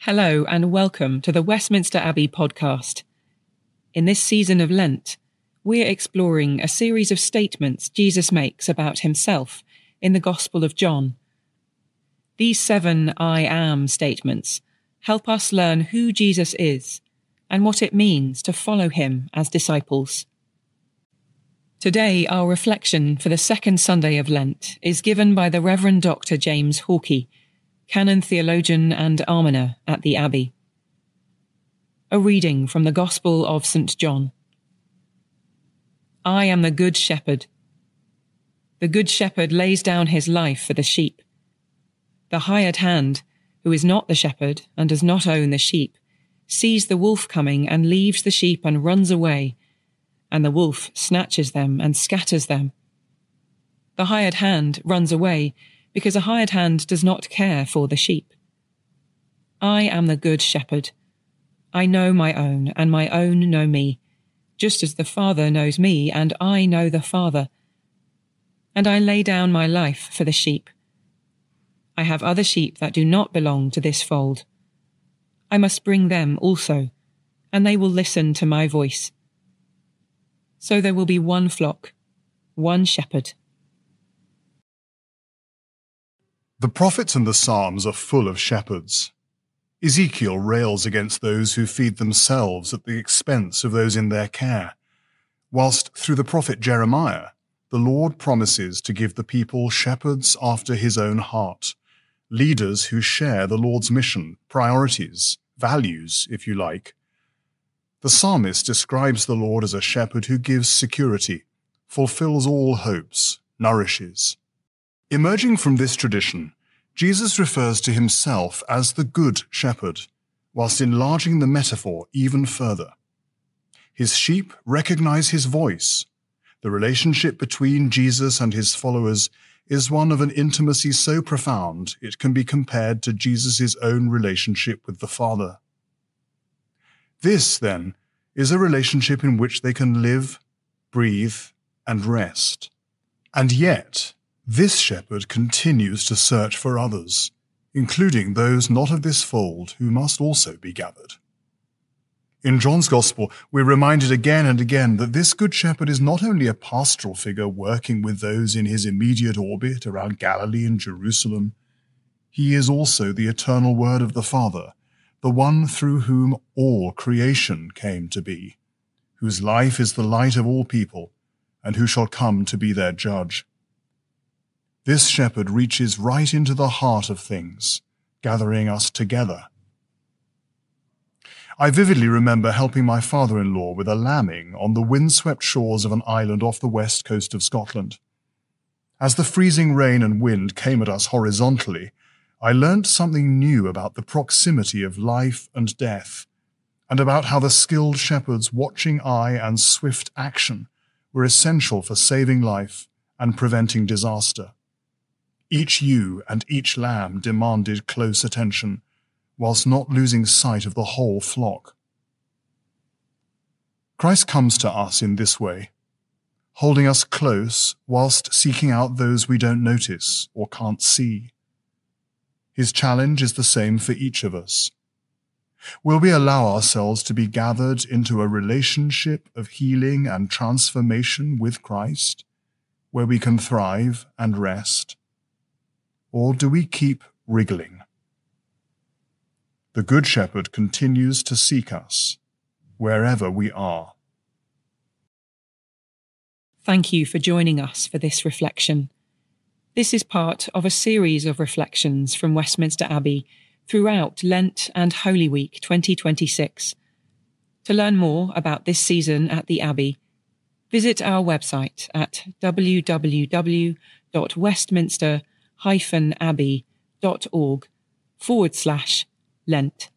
Hello and welcome to the Westminster Abbey podcast. In this season of Lent, we're exploring a series of statements Jesus makes about himself in the Gospel of John. These 7 I am statements help us learn who Jesus is and what it means to follow him as disciples. Today, our reflection for the second Sunday of Lent is given by the Reverend Dr. James Hawkey, Canon Theologian and Almoner at the Abbey. A reading from the Gospel of St. John. I am the Good Shepherd. The Good Shepherd lays down his life for the sheep. The hired hand, who is not the shepherd and does not own the sheep, sees the wolf coming and leaves the sheep and runs away, and the wolf snatches them and scatters them. The hired hand runs away, because a hired hand does not care for the sheep. I am the Good Shepherd. I know my own, and my own know me, just as the Father knows me, and I know the Father. And I lay down my life for the sheep. I have other sheep that do not belong to this fold. I must bring them also, and they will listen to my voice. So there will be one flock, one shepherd. The prophets and the Psalms are full of shepherds. Ezekiel rails against those who feed themselves at the expense of those in their care, whilst through the prophet Jeremiah, the Lord promises to give the people shepherds after his own heart, leaders who share the Lord's mission, priorities, values, if you like. The psalmist describes the Lord as a shepherd who gives security, fulfills all hopes, nourishes. Emerging from this tradition, Jesus refers to himself as the Good Shepherd, whilst enlarging the metaphor even further. His sheep recognize his voice. The relationship between Jesus and his followers is one of an intimacy so profound it can be compared to Jesus' own relationship with the Father. This, then, is a relationship in which they can live, breathe, and rest. And yet, this shepherd continues to search for others, including those not of this fold who must also be gathered. In John's Gospel, we're reminded again and again that this Good Shepherd is not only a pastoral figure working with those in his immediate orbit around Galilee and Jerusalem, he is also the eternal Word of the Father, the one through whom all creation came to be, whose life is the light of all people, and who shall come to be their judge. This shepherd reaches right into the heart of things, gathering us together. I vividly remember helping my father-in-law with a lambing on the windswept shores of an island off the west coast of Scotland. As the freezing rain and wind came at us horizontally, I learnt something new about the proximity of life and death, and about how the skilled shepherd's watching eye and swift action were essential for saving life and preventing disaster. Each ewe and each lamb demanded close attention, whilst not losing sight of the whole flock. Christ comes to us in this way, holding us close whilst seeking out those we don't notice or can't see. His challenge is the same for each of us. Will we allow ourselves to be gathered into a relationship of healing and transformation with Christ, where we can thrive and rest? Or do we keep wriggling? The Good Shepherd continues to seek us, wherever we are. Thank you for joining us for this reflection. This is part of a series of reflections from Westminster Abbey throughout Lent and Holy Week 2026. To learn more about this season at the Abbey, visit our website at www.westminster-abbey.org/Lent.